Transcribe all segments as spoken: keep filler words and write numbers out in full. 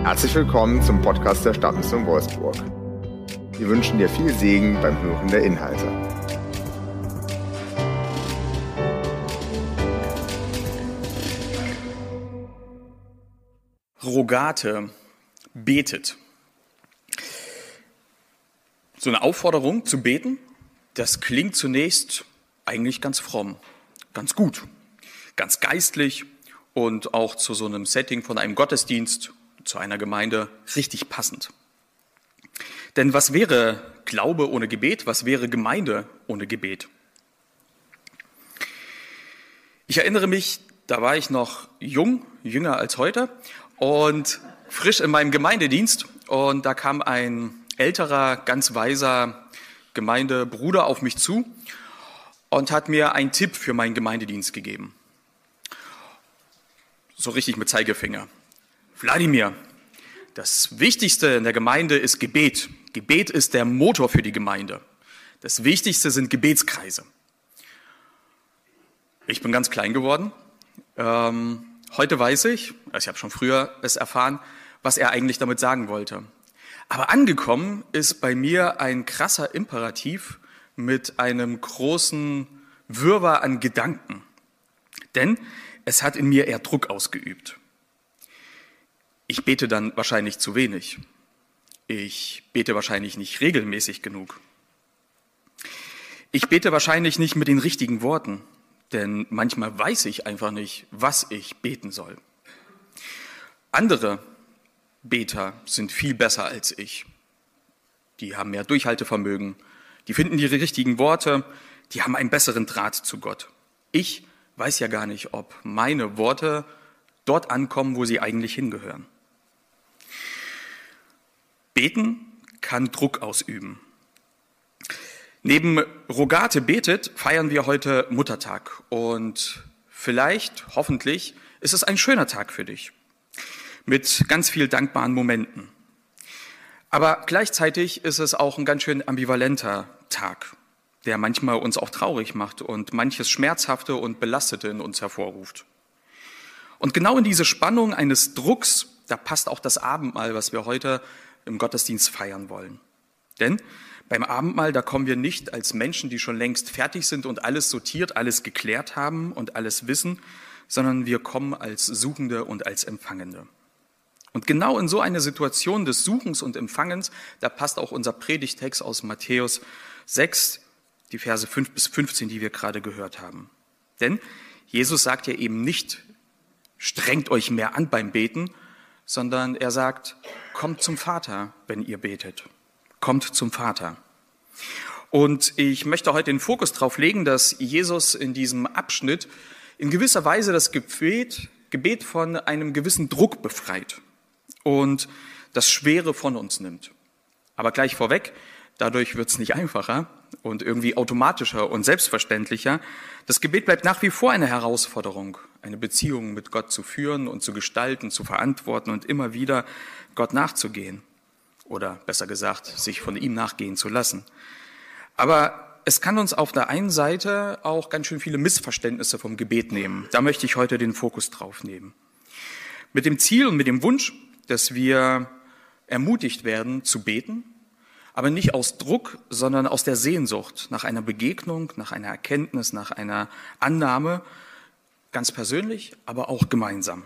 Herzlich willkommen zum Podcast der Stadtmission Wolfsburg. Wir wünschen dir viel Segen beim Hören der Inhalte. Rogate, betet. So eine Aufforderung zu beten, das klingt zunächst eigentlich ganz fromm, ganz gut, ganz geistlich und auch zu so einem Setting von einem Gottesdienst, zu einer Gemeinde richtig passend. Denn was wäre Glaube ohne Gebet? Was wäre Gemeinde ohne Gebet? Ich erinnere mich, da war ich noch jung, jünger als heute und frisch in meinem Gemeindedienst. Und da kam ein älterer, ganz weiser Gemeindebruder auf mich zu und hat mir einen Tipp für meinen Gemeindedienst gegeben. So richtig mit Zeigefinger. Wladimir, das Wichtigste in der Gemeinde ist Gebet. Gebet ist der Motor für die Gemeinde. Das Wichtigste sind Gebetskreise. Ich bin ganz klein geworden. Ähm, heute weiß ich, also ich habe schon früher es erfahren, was er eigentlich damit sagen wollte. Aber angekommen ist bei mir ein krasser Imperativ mit einem großen Wirrwarr an Gedanken. Denn es hat in mir eher Druck ausgeübt. Ich bete dann wahrscheinlich zu wenig. Ich bete wahrscheinlich nicht regelmäßig genug. Ich bete wahrscheinlich nicht mit den richtigen Worten, denn manchmal weiß ich einfach nicht, was ich beten soll. Andere Beter sind viel besser als ich. Die haben mehr Durchhaltevermögen, die finden die richtigen Worte, die haben einen besseren Draht zu Gott. Ich weiß ja gar nicht, ob meine Worte dort ankommen, wo sie eigentlich hingehören. Beten kann Druck ausüben. Neben Rogate betet feiern wir heute Muttertag und vielleicht, hoffentlich, ist es ein schöner Tag für dich mit ganz viel dankbaren Momenten. Aber gleichzeitig ist es auch ein ganz schön ambivalenter Tag, der manchmal uns auch traurig macht und manches Schmerzhafte und Belastete in uns hervorruft. Und genau in diese Spannung eines Drucks, da passt auch das Abendmahl, was wir heute im Gottesdienst feiern wollen. Denn beim Abendmahl, da kommen wir nicht als Menschen, die schon längst fertig sind und alles sortiert, alles geklärt haben und alles wissen, sondern wir kommen als Suchende und als Empfangende. Und genau in so eine Situation des Suchens und Empfangens, da passt auch unser Predigtext aus Matthäus sechs, die Verse fünf bis fünfzehn, die wir gerade gehört haben. Denn Jesus sagt ja eben nicht, strengt euch mehr an beim Beten, sondern er sagt, kommt zum Vater, wenn ihr betet. Kommt zum Vater. Und ich möchte heute den Fokus darauf legen, dass Jesus in diesem Abschnitt in gewisser Weise das Gebet, Gebet von einem gewissen Druck befreit und das Schwere von uns nimmt. Aber gleich vorweg, dadurch wird es nicht einfacher und irgendwie automatischer und selbstverständlicher. Das Gebet bleibt nach wie vor eine Herausforderung, eine Beziehung mit Gott zu führen und zu gestalten, zu verantworten und immer wieder Gott nachzugehen. Oder besser gesagt, sich von ihm nachgehen zu lassen. Aber es kann uns auf der einen Seite auch ganz schön viele Missverständnisse vom Gebet nehmen. Da möchte ich heute den Fokus drauf nehmen. Mit dem Ziel und mit dem Wunsch, dass wir ermutigt werden zu beten, aber nicht aus Druck, sondern aus der Sehnsucht nach einer Begegnung, nach einer Erkenntnis, nach einer Annahme, ganz persönlich, aber auch gemeinsam.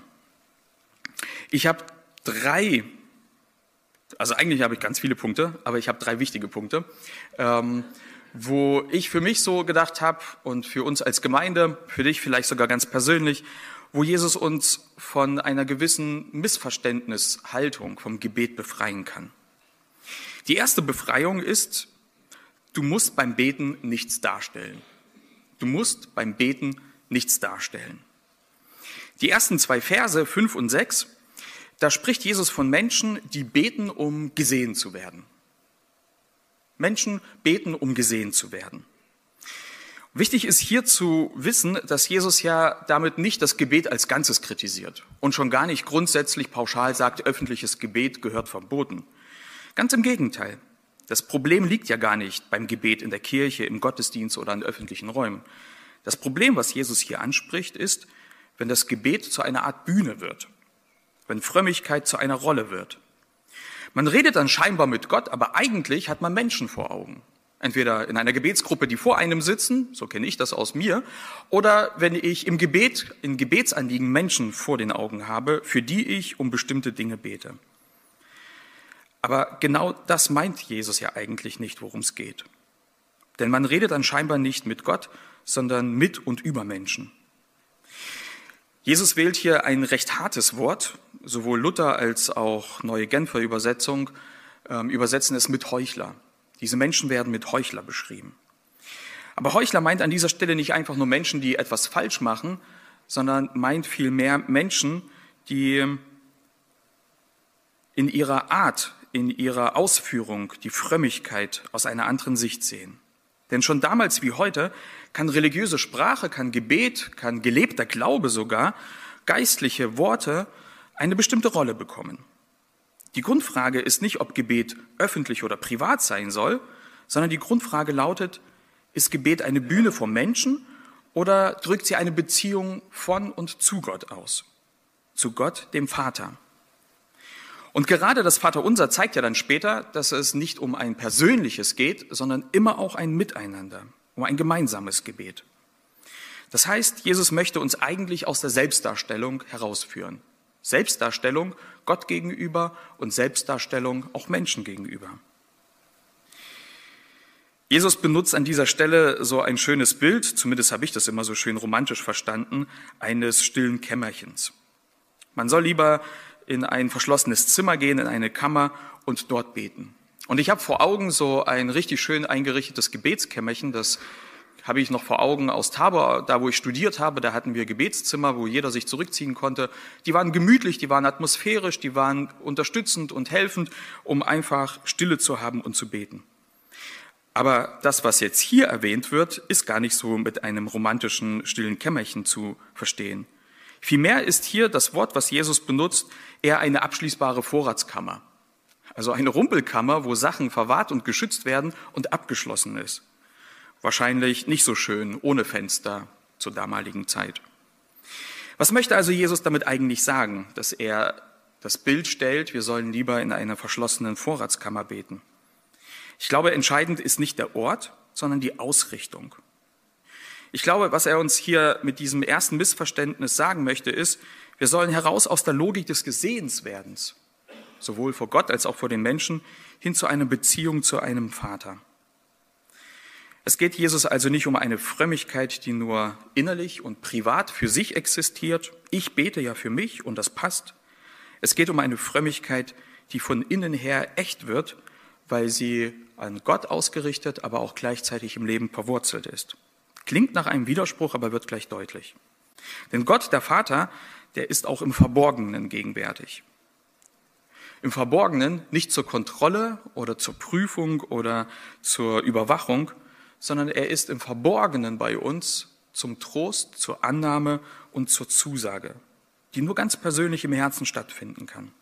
Ich habe drei, also eigentlich habe ich ganz viele Punkte, aber ich habe drei wichtige Punkte, ähm, wo ich für mich so gedacht habe und für uns als Gemeinde, für dich vielleicht sogar ganz persönlich, wo Jesus uns von einer gewissen Missverständnishaltung vom Gebet befreien kann. Die erste Befreiung ist, du musst beim Beten nichts darstellen. Du musst beim Beten nichts darstellen. Die ersten zwei Verse, fünf und sechs, da spricht Jesus von Menschen, die beten, um gesehen zu werden. Menschen beten, um gesehen zu werden. Wichtig ist hier zu wissen, dass Jesus ja damit nicht das Gebet als Ganzes kritisiert und schon gar nicht grundsätzlich pauschal sagt, öffentliches Gebet gehört verboten. Ganz im Gegenteil. Das Problem liegt ja gar nicht beim Gebet in der Kirche, im Gottesdienst oder in öffentlichen Räumen. Das Problem, was Jesus hier anspricht, ist, wenn das Gebet zu einer Art Bühne wird. wenn Frömmigkeit zu einer Rolle wird. Man redet dann scheinbar mit Gott, aber eigentlich hat man Menschen vor Augen. Entweder in einer Gebetsgruppe, die vor einem sitzen, so kenne ich das aus mir, oder wenn ich im Gebet, in Gebetsanliegen Menschen vor den Augen habe, für die ich um bestimmte Dinge bete. Aber genau das meint Jesus ja eigentlich nicht, worum es geht. Denn man redet dann scheinbar nicht mit Gott, sondern mit und über Menschen. Jesus wählt hier ein recht hartes Wort, sowohl Luther als auch Neue Genfer Übersetzung äh, übersetzen es mit Heuchler. Diese Menschen werden mit Heuchler beschrieben. Aber Heuchler meint an dieser Stelle nicht einfach nur Menschen, die etwas falsch machen, sondern meint vielmehr Menschen, die in ihrer Art, in ihrer Ausführung die Frömmigkeit aus einer anderen Sicht sehen. Denn schon damals wie heute kann religiöse Sprache, kann Gebet, kann gelebter Glaube sogar, geistliche Worte eine bestimmte Rolle bekommen. Die Grundfrage ist nicht, ob Gebet öffentlich oder privat sein soll, sondern die Grundfrage lautet, ist Gebet eine Bühne vor Menschen oder drückt sie eine Beziehung von und zu Gott aus? Zu Gott, dem Vater. Und gerade das Vaterunser zeigt ja dann später, dass es nicht um ein persönliches geht, sondern immer auch ein Miteinander, um ein gemeinsames Gebet. Das heißt, Jesus möchte uns eigentlich aus der Selbstdarstellung herausführen. Selbstdarstellung Gott gegenüber und Selbstdarstellung auch Menschen gegenüber. Jesus benutzt an dieser Stelle so ein schönes Bild, zumindest habe ich das immer so schön romantisch verstanden, eines stillen Kämmerchens. Man soll lieber in ein verschlossenes Zimmer gehen, in eine Kammer und dort beten. Und ich habe vor Augen so ein richtig schön eingerichtetes Gebetskämmerchen, das habe ich noch vor Augen aus Tabor, da wo ich studiert habe, da hatten wir Gebetszimmer, wo jeder sich zurückziehen konnte. Die waren gemütlich, die waren atmosphärisch, die waren unterstützend und helfend, um einfach Stille zu haben und zu beten. Aber das, was jetzt hier erwähnt wird, ist gar nicht so mit einem romantischen, stillen Kämmerchen zu verstehen. Vielmehr ist hier das Wort, was Jesus benutzt, eher eine abschließbare Vorratskammer. Also eine Rumpelkammer, wo Sachen verwahrt und geschützt werden und abgeschlossen ist. Wahrscheinlich nicht so schön, ohne Fenster zur damaligen Zeit. Was möchte also Jesus damit eigentlich sagen, dass er das Bild stellt, wir sollen lieber in einer verschlossenen Vorratskammer beten? Ich glaube, entscheidend ist nicht der Ort, sondern die Ausrichtung. Ich glaube, was er uns hier mit diesem ersten Missverständnis sagen möchte, ist, wir sollen heraus aus der Logik des Gesehenswerdens, sowohl vor Gott als auch vor den Menschen, hin zu einer Beziehung zu einem Vater. Es geht Jesus also nicht um eine Frömmigkeit, die nur innerlich und privat für sich existiert. Ich bete ja für mich und das passt. Es geht um eine Frömmigkeit, die von innen her echt wird, weil sie an Gott ausgerichtet, aber auch gleichzeitig im Leben verwurzelt ist. Klingt nach einem Widerspruch, aber wird gleich deutlich. Denn Gott, der Vater, der ist auch im Verborgenen gegenwärtig. Im Verborgenen nicht zur Kontrolle oder zur Prüfung oder zur Überwachung, sondern er ist im Verborgenen bei uns zum Trost, zur Annahme und zur Zusage, die nur ganz persönlich im Herzen stattfinden kann.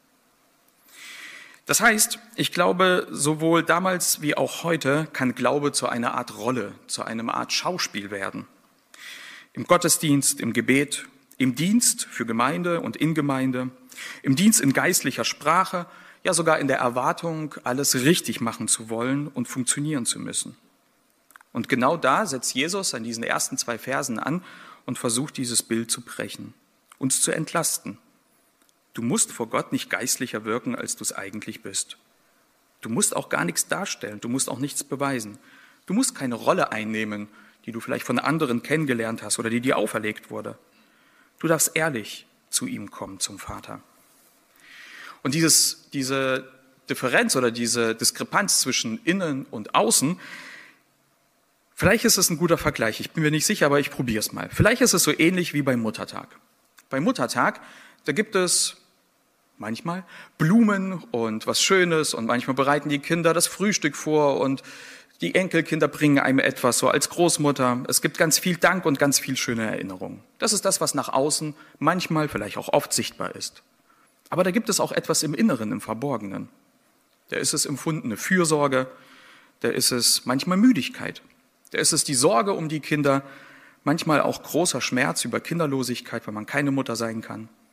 Das heißt, ich glaube, sowohl damals wie auch heute kann Glaube zu einer Art Rolle, zu einer Art Schauspiel werden. Im Gottesdienst, im Gebet, im Dienst für Gemeinde und in Gemeinde, im Dienst in geistlicher Sprache, ja sogar in der Erwartung, alles richtig machen zu wollen und funktionieren zu müssen. Und genau da setzt Jesus an diesen ersten zwei Versen an und versucht, dieses Bild zu brechen, uns zu entlasten. Du musst vor Gott nicht geistlicher wirken, als du es eigentlich bist. Du musst auch gar nichts darstellen, du musst auch nichts beweisen. Du musst keine Rolle einnehmen, die du vielleicht von anderen kennengelernt hast oder die dir auferlegt wurde. Du darfst ehrlich zu ihm kommen, zum Vater. Und dieses, diese Differenz oder diese Diskrepanz zwischen innen und außen, vielleicht ist es ein guter Vergleich, ich bin mir nicht sicher, aber ich probiere es mal. Vielleicht ist es so ähnlich wie beim Muttertag. Beim Muttertag, da gibt es manchmal Blumen und was Schönes und manchmal bereiten die Kinder das Frühstück vor und die Enkelkinder bringen einem etwas so als Großmutter. Es gibt ganz viel Dank und ganz viel schöne Erinnerungen. Das ist das, was nach außen manchmal, vielleicht auch oft sichtbar ist. Aber da gibt es auch etwas im Inneren, im Verborgenen. Da ist es empfundene Fürsorge, da ist es manchmal Müdigkeit, da ist es die Sorge um die Kinder, manchmal auch großer Schmerz über Kinderlosigkeit, weil man keine Mutter sein kann.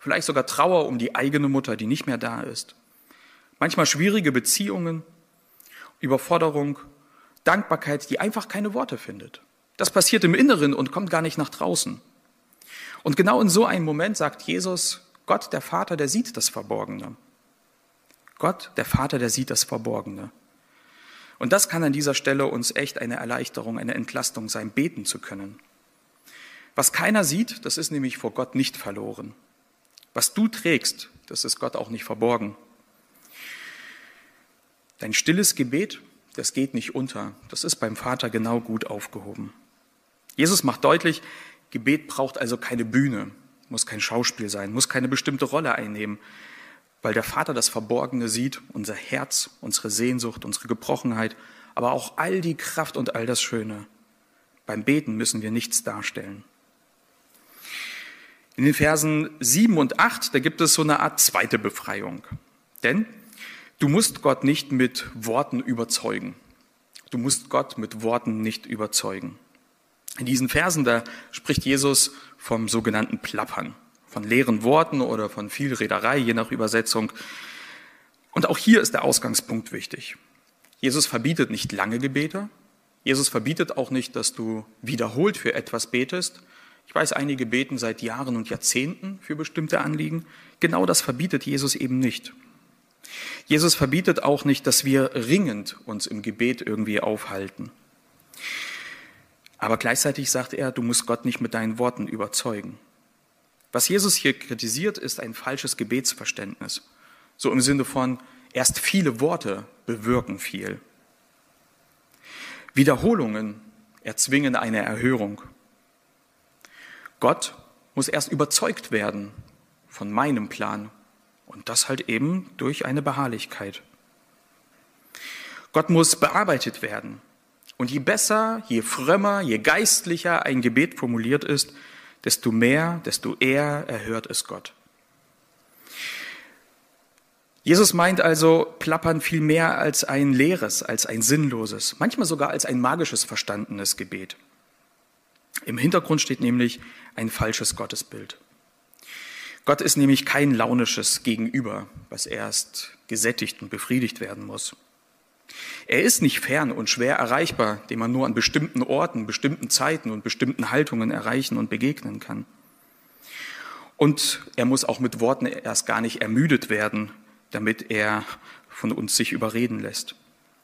vielleicht sogar Trauer um die eigene Mutter, die nicht mehr da ist. Manchmal schwierige Beziehungen, Überforderung, Dankbarkeit, die einfach keine Worte findet. Das passiert im Inneren und kommt gar nicht nach draußen. Und genau in so einem Moment sagt Jesus, Gott, der Vater, der sieht das Verborgene. Gott, der Vater, der sieht das Verborgene. Und das kann an dieser Stelle uns echt eine Erleichterung, eine Entlastung sein, beten zu können. Was keiner sieht, das ist nämlich vor Gott nicht verloren. Was du trägst, das ist Gott auch nicht verborgen. Dein stilles Gebet, das geht nicht unter. Das ist beim Vater genau gut aufgehoben. Jesus macht deutlich, Gebet braucht also keine Bühne, muss kein Schauspiel sein, muss keine bestimmte Rolle einnehmen, weil der Vater das Verborgene sieht, unser Herz, unsere Sehnsucht, unsere Gebrochenheit, aber auch all die Kraft und all das Schöne. Beim Beten müssen wir nichts darstellen. In den Versen sieben und acht, da gibt es so eine Art zweite Befreiung. Denn du musst Gott nicht mit Worten überzeugen. Du musst Gott mit Worten nicht überzeugen. In diesen Versen, da spricht Jesus vom sogenannten Plappern, von leeren Worten oder von viel Rederei, je nach Übersetzung. Und auch hier ist der Ausgangspunkt wichtig. Jesus verbietet nicht lange Gebete. Jesus verbietet auch nicht, dass du wiederholt für etwas betest. Ich weiß, einige beten seit Jahren und Jahrzehnten für bestimmte Anliegen. Genau das verbietet Jesus eben nicht. Jesus verbietet auch nicht, dass wir ringend uns im Gebet irgendwie aufhalten. Aber gleichzeitig sagt er, du musst Gott nicht mit deinen Worten überzeugen. Was Jesus hier kritisiert, ist ein falsches Gebetsverständnis. So im Sinne von, erst viele Worte bewirken viel. Wiederholungen erzwingen eine Erhörung. Gott muss erst überzeugt werden von meinem Plan. Und das halt eben durch eine Beharrlichkeit. Gott muss bearbeitet werden. Und je besser, je frömmer, je geistlicher ein Gebet formuliert ist, desto mehr, desto eher erhört es Gott. Jesus meint also, Plappern viel mehr als ein leeres, als ein sinnloses, manchmal sogar als ein magisches verstandenes Gebet. Im Hintergrund steht nämlich ein falsches Gottesbild. Gott ist nämlich kein launisches Gegenüber, was erst gesättigt und befriedigt werden muss. Er ist nicht fern und schwer erreichbar, den man nur an bestimmten Orten, bestimmten Zeiten und bestimmten Haltungen erreichen und begegnen kann. Und er muss auch mit Worten erst gar nicht ermüdet werden, damit er von uns sich überreden lässt.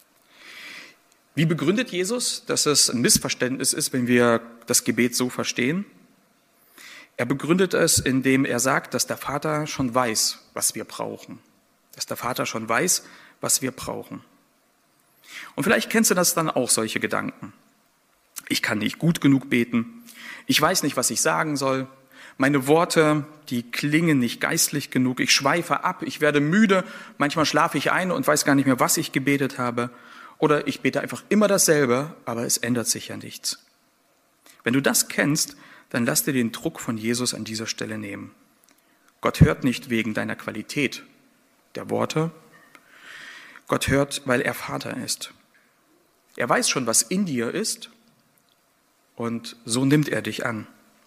Wie begründet Jesus, dass es ein Missverständnis ist, wenn wir das Gebet so verstehen? Er begründet es, indem er sagt, dass der Vater schon weiß, was wir brauchen. Dass der Vater schon weiß, was wir brauchen. Und vielleicht kennst du das dann auch, solche Gedanken. Ich kann nicht gut genug beten. Ich weiß nicht, was ich sagen soll. Meine Worte, die klingen nicht geistlich genug. Ich schweife ab, ich werde müde. Manchmal schlafe ich ein und weiß gar nicht mehr, was ich gebetet habe. Oder ich bete einfach immer dasselbe, aber es ändert sich ja nichts. Wenn du das kennst, dann lass dir den Druck von Jesus an dieser Stelle nehmen. Gott hört nicht wegen deiner Qualität der Worte. Gott hört, weil er Vater ist. Er weiß schon, was in dir ist, und so nimmt er dich an.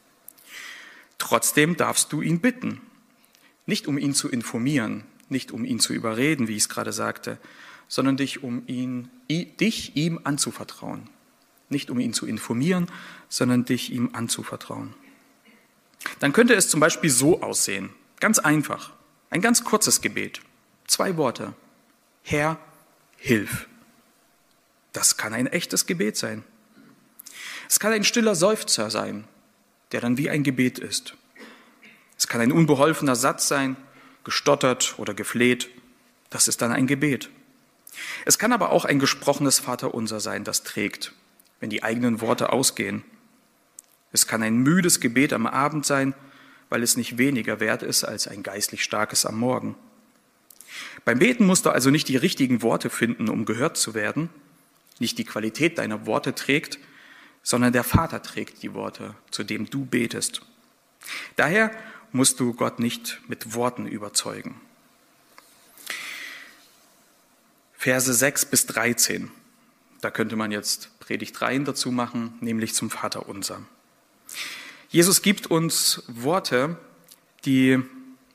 Trotzdem darfst du ihn bitten. Nicht um ihn zu informieren, nicht um ihn zu überreden, wie ich es gerade sagte, sondern dich, um ihn, dich ihm anzuvertrauen. Nicht um ihn zu informieren, sondern dich ihm anzuvertrauen. Dann könnte es zum Beispiel so aussehen, ganz einfach, ein ganz kurzes Gebet, zwei Worte. Herr, hilf. Das kann ein echtes Gebet sein. Es kann ein stiller Seufzer sein, der dann wie ein Gebet ist. Es kann ein unbeholfener Satz sein, gestottert oder gefleht. Das ist dann ein Gebet. Es kann aber auch ein gesprochenes Vaterunser sein, das trägt, wenn die eigenen Worte ausgehen. Es kann ein müdes Gebet am Abend sein, weil es nicht weniger wert ist als ein geistlich starkes am Morgen. Beim Beten musst du also nicht die richtigen Worte finden, um gehört zu werden. Nicht die Qualität deiner Worte trägt, sondern der Vater trägt die Worte, zu dem du betest. Daher musst du Gott nicht mit Worten überzeugen. Verse sechs bis dreizehn. Da könnte man jetzt Predigtreihen dazu machen, nämlich zum Vaterunser. Jesus gibt uns Worte, die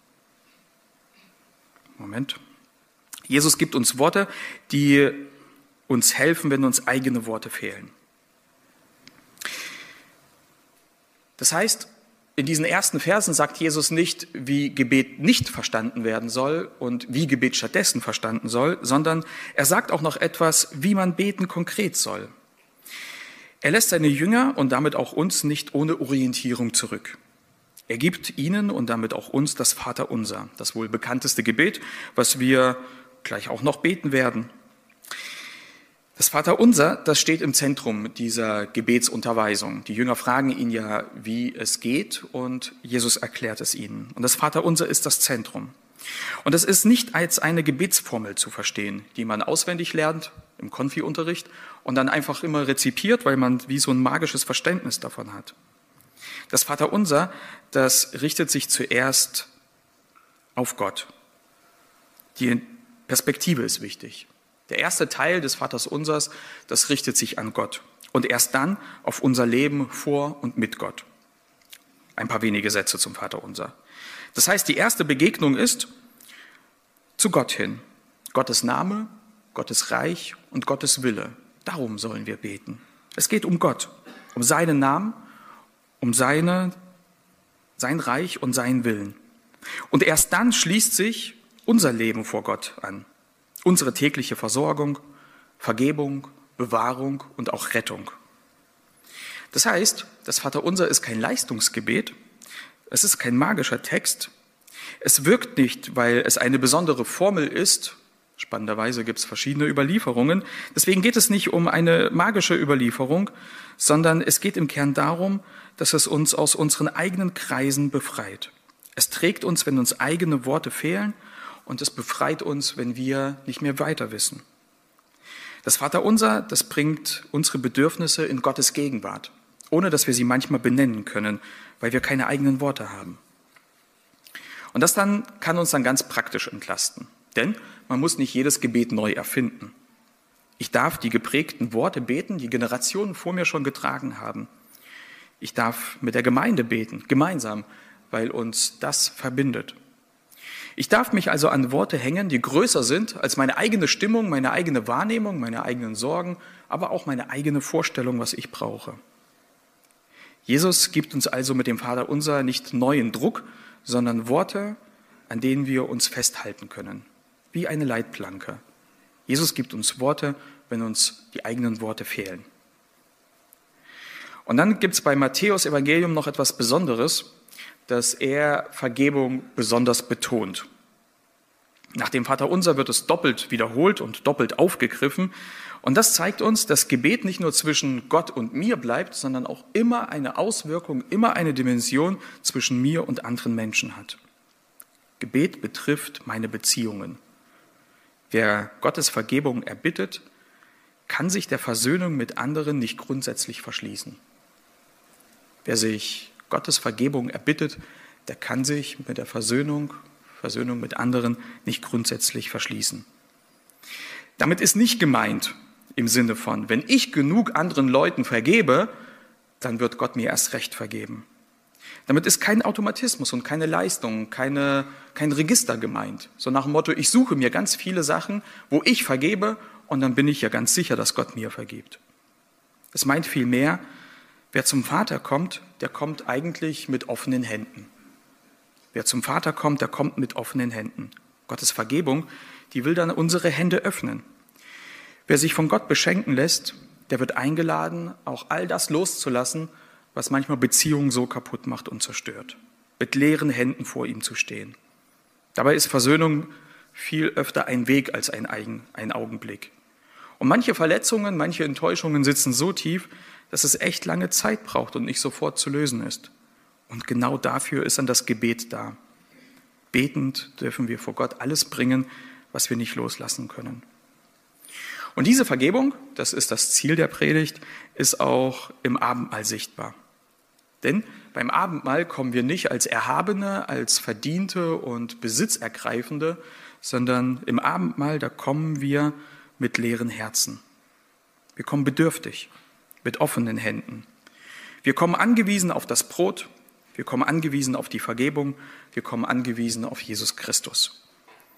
Moment. Jesus gibt uns Worte, die uns helfen, wenn uns eigene Worte fehlen. Das heißt, in diesen ersten Versen sagt Jesus nicht, wie Gebet nicht verstanden werden soll und wie Gebet stattdessen verstanden soll, sondern er sagt auch noch etwas, wie man beten konkret soll. Er lässt seine Jünger und damit auch uns nicht ohne Orientierung zurück. Er gibt ihnen und damit auch uns das Vaterunser, das wohl bekannteste Gebet, was wir gleich auch noch beten werden. Das Vaterunser, das steht im Zentrum dieser Gebetsunterweisung. Die Jünger fragen ihn ja, wie es geht, und Jesus erklärt es ihnen. Und das Vaterunser ist das Zentrum. Und es ist nicht als eine Gebetsformel zu verstehen, die man auswendig lernt im Konfi-Unterricht und dann einfach immer rezipiert, weil man wie so ein magisches Verständnis davon hat. Das Vaterunser, das richtet sich zuerst auf Gott. Die Perspektive ist wichtig. Der erste Teil des Vaterunsers, das richtet sich an Gott und erst dann auf unser Leben vor und mit Gott. Ein paar wenige Sätze zum Vaterunser. Das heißt, die erste Begegnung ist zu Gott hin. Gottes Name, Gottes Reich und Gottes Wille. Darum sollen wir beten. Es geht um Gott, um seinen Namen, um seine, sein Reich und seinen Willen. Und erst dann schließt sich unser Leben vor Gott an. Unsere tägliche Versorgung, Vergebung, Bewahrung und auch Rettung. Das heißt, das Vaterunser ist kein Leistungsgebet, es ist kein magischer Text, es wirkt nicht, weil es eine besondere Formel ist. Spannenderweise gibt es verschiedene Überlieferungen. Deswegen geht es nicht um eine magische Überlieferung, sondern es geht im Kern darum, dass es uns aus unseren eigenen Kreisen befreit. Es trägt uns, wenn uns eigene Worte fehlen, und es befreit uns, wenn wir nicht mehr weiter wissen. Das Vaterunser, das bringt unsere Bedürfnisse in Gottes Gegenwart, ohne dass wir sie manchmal benennen können, weil wir keine eigenen Worte haben. Und das dann kann uns dann ganz praktisch entlasten, denn man muss nicht jedes Gebet neu erfinden. Ich darf die geprägten Worte beten, die Generationen vor mir schon getragen haben. Ich darf mit der Gemeinde beten, gemeinsam, weil uns das verbindet. Ich darf mich also an Worte hängen, die größer sind als meine eigene Stimmung, meine eigene Wahrnehmung, meine eigenen Sorgen, aber auch meine eigene Vorstellung, was ich brauche. Jesus gibt uns also mit dem Vaterunser nicht neuen Druck, sondern Worte, an denen wir uns festhalten können, wie eine Leitplanke. Jesus gibt uns Worte, wenn uns die eigenen Worte fehlen. Und dann gibt es bei Matthäus Evangelium noch etwas Besonderes, dass er Vergebung besonders betont. Nach dem Vaterunser wird es doppelt wiederholt und doppelt aufgegriffen. Und das zeigt uns, dass Gebet nicht nur zwischen Gott und mir bleibt, sondern auch immer eine Auswirkung, immer eine Dimension zwischen mir und anderen Menschen hat. Gebet betrifft meine Beziehungen. Wer Gottes Vergebung erbittet, kann sich der Versöhnung mit anderen nicht grundsätzlich verschließen. Wer sich Gottes Vergebung erbittet, der kann sich mit der Versöhnung, Versöhnung mit anderen nicht grundsätzlich verschließen. Damit ist nicht gemeint im Sinne von, wenn ich genug anderen Leuten vergebe, dann wird Gott mir erst recht vergeben. Damit ist kein Automatismus und keine Leistung, keine, kein Register gemeint. So nach dem Motto, ich suche mir ganz viele Sachen, wo ich vergebe und dann bin ich ja ganz sicher, dass Gott mir vergibt. Es meint vielmehr, wer zum Vater kommt, der kommt eigentlich mit offenen Händen. Wer zum Vater kommt, der kommt mit offenen Händen. Gottes Vergebung, die will dann unsere Hände öffnen. Wer sich von Gott beschenken lässt, der wird eingeladen, auch all das loszulassen, was manchmal Beziehungen so kaputt macht und zerstört. Mit leeren Händen vor ihm zu stehen. Dabei ist Versöhnung viel öfter ein Weg als ein, Eigen, ein Augenblick. Und manche Verletzungen, manche Enttäuschungen sitzen so tief, dass es echt lange Zeit braucht und nicht sofort zu lösen ist. Und genau dafür ist dann das Gebet da. Betend dürfen wir vor Gott alles bringen, was wir nicht loslassen können. Und diese Vergebung, das ist das Ziel der Predigt, ist auch im Abendmahl sichtbar. Denn beim Abendmahl kommen wir nicht als Erhabene, als Verdiente und Besitzergreifende, sondern im Abendmahl, da kommen wir mit leeren Herzen. Wir kommen bedürftig, mit offenen Händen. Wir kommen angewiesen auf das Brot, wir kommen angewiesen auf die Vergebung, wir kommen angewiesen auf Jesus Christus.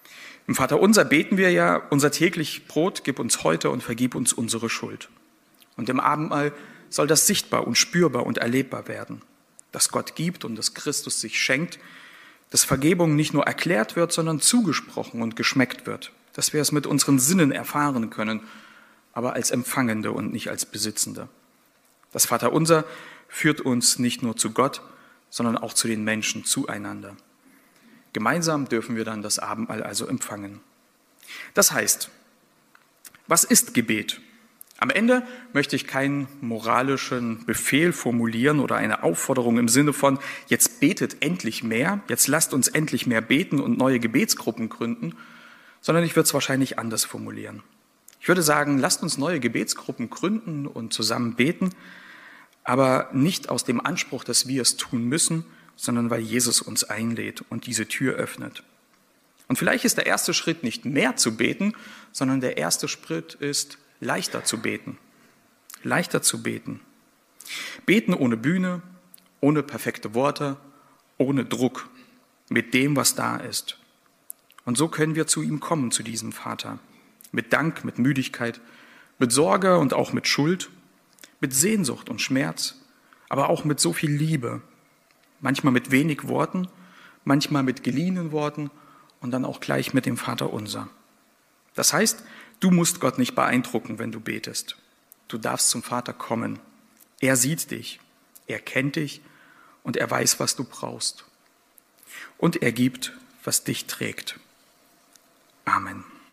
Im Vaterunser beten wir ja, unser täglich Brot gib uns heute und vergib uns unsere Schuld. Und im Abendmahl soll das sichtbar und spürbar und erlebbar werden, dass Gott gibt und dass Christus sich schenkt, dass Vergebung nicht nur erklärt wird, sondern zugesprochen und geschmeckt wird, dass wir es mit unseren Sinnen erfahren können, aber als Empfangende und nicht als Besitzende. Das Vaterunser führt uns nicht nur zu Gott, sondern auch zu den Menschen, zueinander. Gemeinsam dürfen wir dann das Abendmahl also empfangen. Das heißt, was ist Gebet? Am Ende möchte ich keinen moralischen Befehl formulieren oder eine Aufforderung im Sinne von, jetzt betet endlich mehr, jetzt lasst uns endlich mehr beten und neue Gebetsgruppen gründen, sondern ich würde es wahrscheinlich anders formulieren. Ich würde sagen, lasst uns neue Gebetsgruppen gründen und zusammen beten, aber nicht aus dem Anspruch, dass wir es tun müssen, sondern weil Jesus uns einlädt und diese Tür öffnet. Und vielleicht ist der erste Schritt nicht mehr zu beten, sondern der erste Schritt ist, leichter zu beten. Leichter zu beten. Beten ohne Bühne, ohne perfekte Worte, ohne Druck, mit dem, was da ist. Und so können wir zu ihm kommen, zu diesem Vater. Mit Dank, mit Müdigkeit, mit Sorge und auch mit Schuld, mit Sehnsucht und Schmerz, aber auch mit so viel Liebe. Manchmal mit wenig Worten, manchmal mit geliehenen Worten und dann auch gleich mit dem Vaterunser. Das heißt, du musst Gott nicht beeindrucken, wenn du betest. Du darfst zum Vater kommen. Er sieht dich, er kennt dich und er weiß, was du brauchst. Und er gibt, was dich trägt. Amen.